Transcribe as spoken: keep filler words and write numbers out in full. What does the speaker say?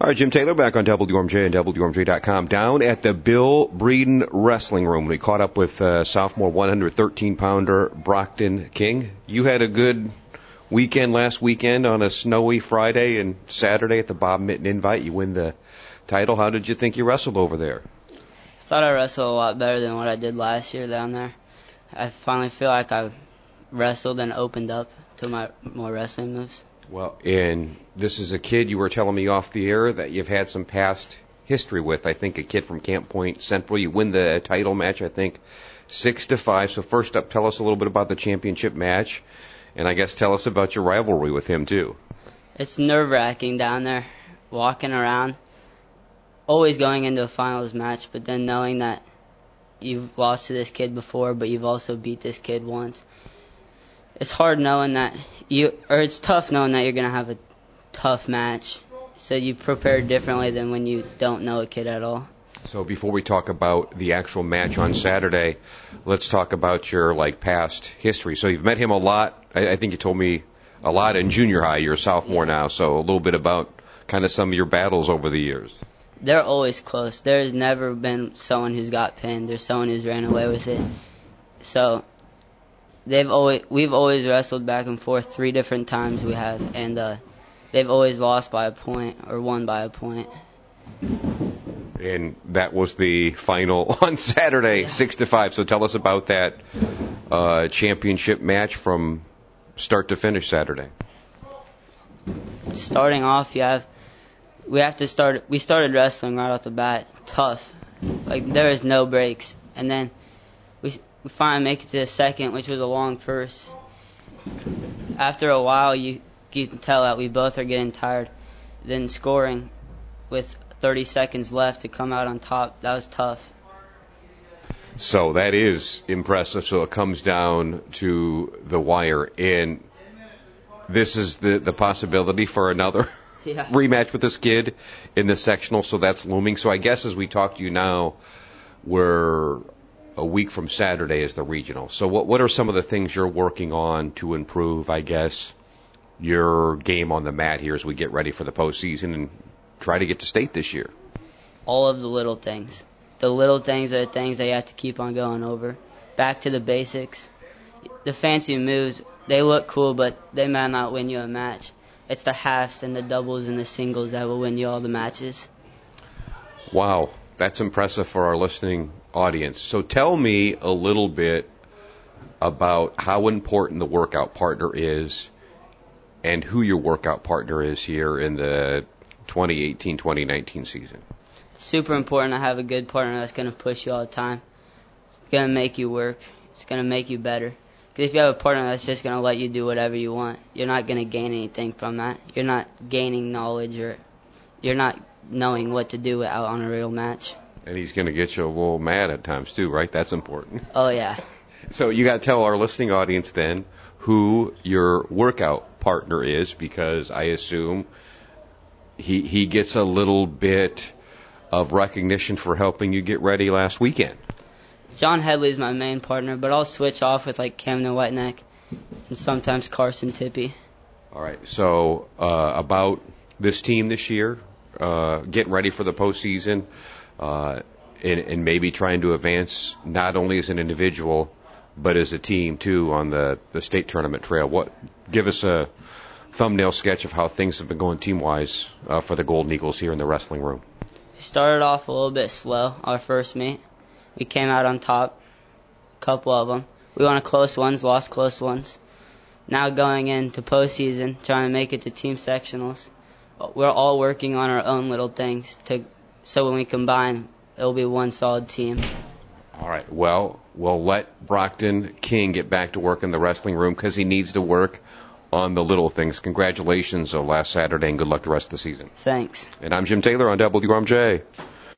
All right, Jim Taylor back on W R M J and W R M J dot com. Down at the Bill Breeden Wrestling Room, we caught up with uh, sophomore one thirteen pounder Brockton King. You had a good weekend last weekend on a snowy Friday and Saturday at the Bob Mitten Invite. You win the title. How did you think you wrestled over there? I thought I wrestled a lot better than what I did last year down there. I finally feel like I've wrestled and opened up to my more wrestling moves. Well, and this is a kid you were telling me off the air that you've had some past history with. I think a kid from Camp Point Central. You win the title match, I think, six to five. So first up, tell us a little bit about the championship match, and I guess tell us about your rivalry with him too. It's nerve-wracking down there, walking around, always going into a finals match, but then knowing that you've lost to this kid before, but you've also beat this kid once. It's hard knowing that you, or it's tough knowing that you're going to have a tough match. So you prepare differently than when you don't know a kid at all. So before we talk about the actual match on Saturday, let's talk about your like past history. So you've met him a lot. I, I think you told me a lot in junior high. You're a sophomore now, so a little bit about kind of some of your battles over the years. They're always close. There's never been someone who's got pinned or someone who's ran away with it. So they've always we've always wrestled back and forth three different times we have, and uh, they've always lost by a point or won by a point. And that was the final on Saturday, six to five. So tell us about that uh, championship match from start to finish Saturday. Starting off, you have we have to start. We started wrestling right off the bat, tough, like there is no breaks, and then we we finally make it to the second, which was a long first. After a while, you you can tell that we both are getting tired. Then scoring with thirty seconds left to come out on top, that was tough. So that is impressive. So it comes down to the wire, and this is the the possibility for another yeah. rematch with this kid in the sectional. So that's looming. So I guess as we talk to you now, we're a week from Saturday is the regional. So what what are some of the things you're working on to improve, I guess, your game on the mat here as we get ready for the postseason and try to get to state this year? All of the little things. The little things are the things that you have to keep on going over. Back to the basics. The fancy moves, they look cool, but they might not win you a match. It's the halves and the doubles and the singles that will win you all the matches. Wow, that's impressive for our listening audience. So tell me a little bit about how important the workout partner is and who your workout partner is here in the twenty eighteen twenty nineteen season. It's super important to have a good partner that's going to push you all the time. It's going to make you work. It's going to make you better. Because if you have a partner that's just going to let you do whatever you want, you're not going to gain anything from that. You're not gaining knowledge, or you're not knowing what to do out on a real match. And he's going to get you a little mad at times too, right? That's important. Oh, yeah. So you got to tell our listening audience then who your workout partner is, because I assume he he gets a little bit of recognition for helping you get ready last weekend. John Headley's my main partner, but I'll switch off with like Camden Whiteneck and sometimes Carson Tippy. All right. So uh, about this team this year, uh, getting ready for the postseason, uh, and, and maybe trying to advance not only as an individual but as a team too on the, the state tournament trail. What give us a thumbnail sketch of how things have been going team-wise uh, for the Golden Eagles here in the wrestling room. We started off a little bit slow our first meet. We came out on top, a couple of them. We won close ones, lost close ones. Now going into postseason, trying to make it to team sectionals. We're all working on our own little things to, so when we combine, it'll be one solid team. All right. Well, we'll let Brockton King get back to work in the wrestling room because he needs to work on the little things. Congratulations uh, last Saturday, and good luck the rest of the season. Thanks. And I'm Jim Taylor on W R M J.